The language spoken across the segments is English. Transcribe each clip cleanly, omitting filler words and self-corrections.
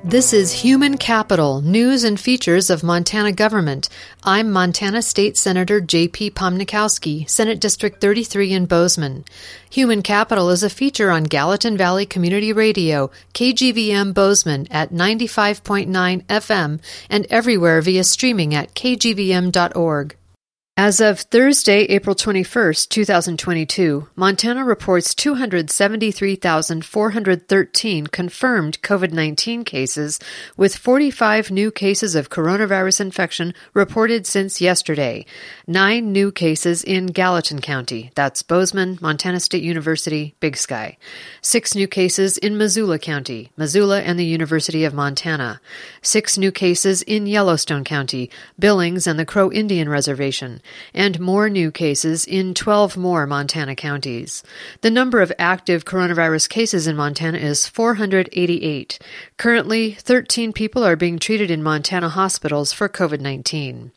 This is Human Capital, News and Features of Montana Government. I'm Montana State Senator J.P. Pomnikowski, Senate District 33 in Bozeman. Human Capital is a feature on Gallatin Valley Community Radio, KGVM Bozeman at 95.9 FM and everywhere via streaming at kgvm.org. As of Thursday, April 21, 2022, Montana reports 273,413 confirmed COVID-19 cases, with 45 new cases of coronavirus infection reported since yesterday. 9 new cases in Gallatin County, that's Bozeman, Montana State University, Big Sky. 6 new cases in Missoula County, Missoula and the University of Montana. 6 new cases in Yellowstone County, Billings and the Crow Indian Reservation, and more new cases in 12 more Montana counties. The number of active coronavirus cases in Montana is 488. Currently, 13 people are being treated in Montana hospitals for COVID-19.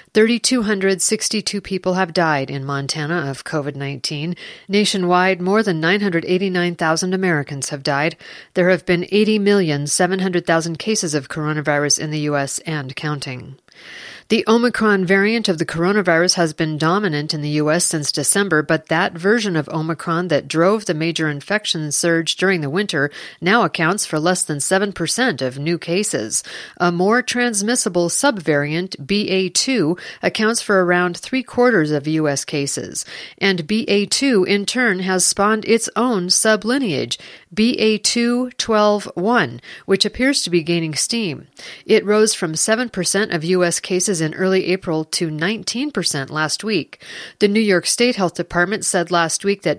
3,262 people have died in Montana of COVID-19. Nationwide, more than 989,000 Americans have died. There have been 80,700,000 cases of coronavirus in the U.S. and counting. The Omicron variant of the coronavirus has been dominant in the U.S. since December, but that version of Omicron that drove the major infection surge during the winter now accounts for less than 7% of new cases. A more transmissible subvariant, BA.2, accounts for around 3/4 of U.S. cases, and BA.2 in turn has spawned its own sublineage, BA.2.12.1, which appears to be gaining steam. It rose from 7% of U.S. cases in early April to 19% last week. The New York State Health Department said last week that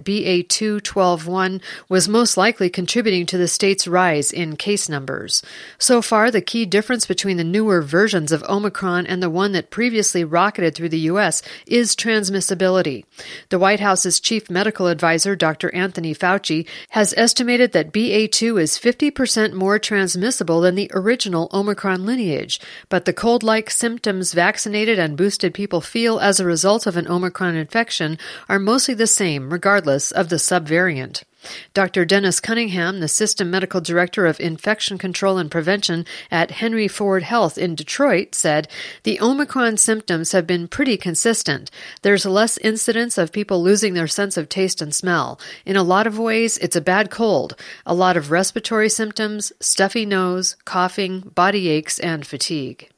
BA.2.12.1 was most likely contributing to the state's rise in case numbers. So far, the key difference between the newer versions of Omicron and the one that previously rocketed through the U.S. is transmissibility. The White House's chief medical advisor, Dr. Anthony Fauci, has estimated that BA.2 is 50% more transmissible than the original Omicron lineage, but the cold-like symptoms vaccinated and boosted people feel as a result of an Omicron infection are mostly the same, regardless of the subvariant. Dr. Dennis Cunningham, the System Medical Director of Infection Control and Prevention at Henry Ford Health in Detroit, said, "The Omicron symptoms have been pretty consistent. There's less incidence of people losing their sense of taste and smell. In a lot of ways, it's a bad cold. A lot of respiratory symptoms, stuffy nose, coughing, body aches, and fatigue."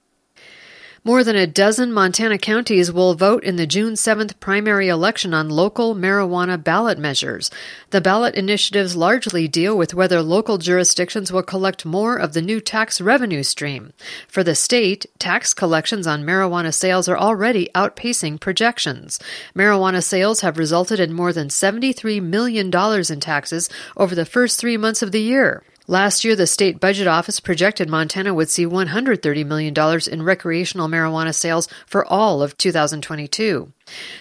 More than a dozen Montana counties will vote in the June 7th primary election on local marijuana ballot measures. The ballot initiatives largely deal with whether local jurisdictions will collect more of the new tax revenue stream. For the state, tax collections on marijuana sales are already outpacing projections. Marijuana sales have resulted in more than $73 million in taxes over the first 3 months of the year. Last year, the state budget office projected Montana would see $130 million in recreational marijuana sales for all of 2022.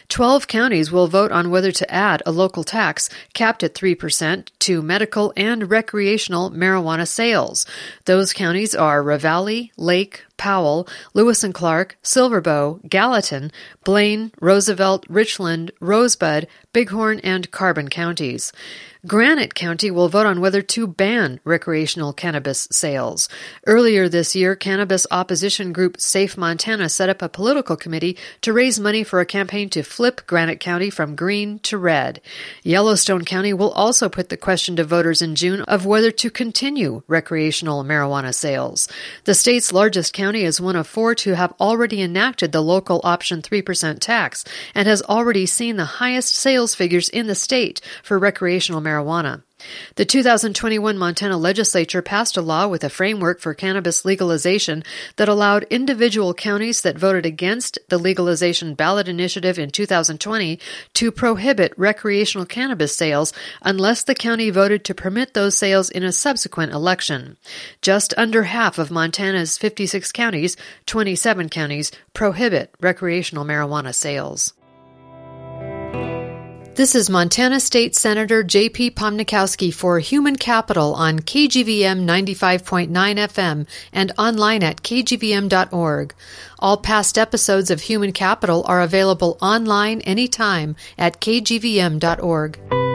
12 counties will vote on whether to add a local tax, capped at 3%, to medical and recreational marijuana sales. Those counties are Ravalli, Lake, Powell, Lewis and Clark, Silverbow, Gallatin, Blaine, Roosevelt, Richland, Rosebud, Bighorn, and Carbon counties. Granite County will vote on whether to ban recreational cannabis sales. Earlier this year, cannabis opposition group Safe Montana set up a political committee to raise money for a campaign to flip Granite County from green to red. Yellowstone County will also put the question to voters in June of whether to continue recreational marijuana sales. The state's largest county is one of 4 to have already enacted the local option 3% tax and has already seen the highest sales figures in the state for recreational marijuana. The 2021 Montana legislature passed a law with a framework for cannabis legalization that allowed individual counties that voted against the legalization ballot initiative in 2020 to prohibit recreational cannabis sales unless the county voted to permit those sales in a subsequent election. Just under half of Montana's 56 counties, 27 counties, prohibit recreational marijuana sales. This is Montana State Senator J.P. Pomnikowski for Human Capital on KGVM 95.9 FM and online at kgvm.org. All past episodes of Human Capital are available online anytime at kgvm.org.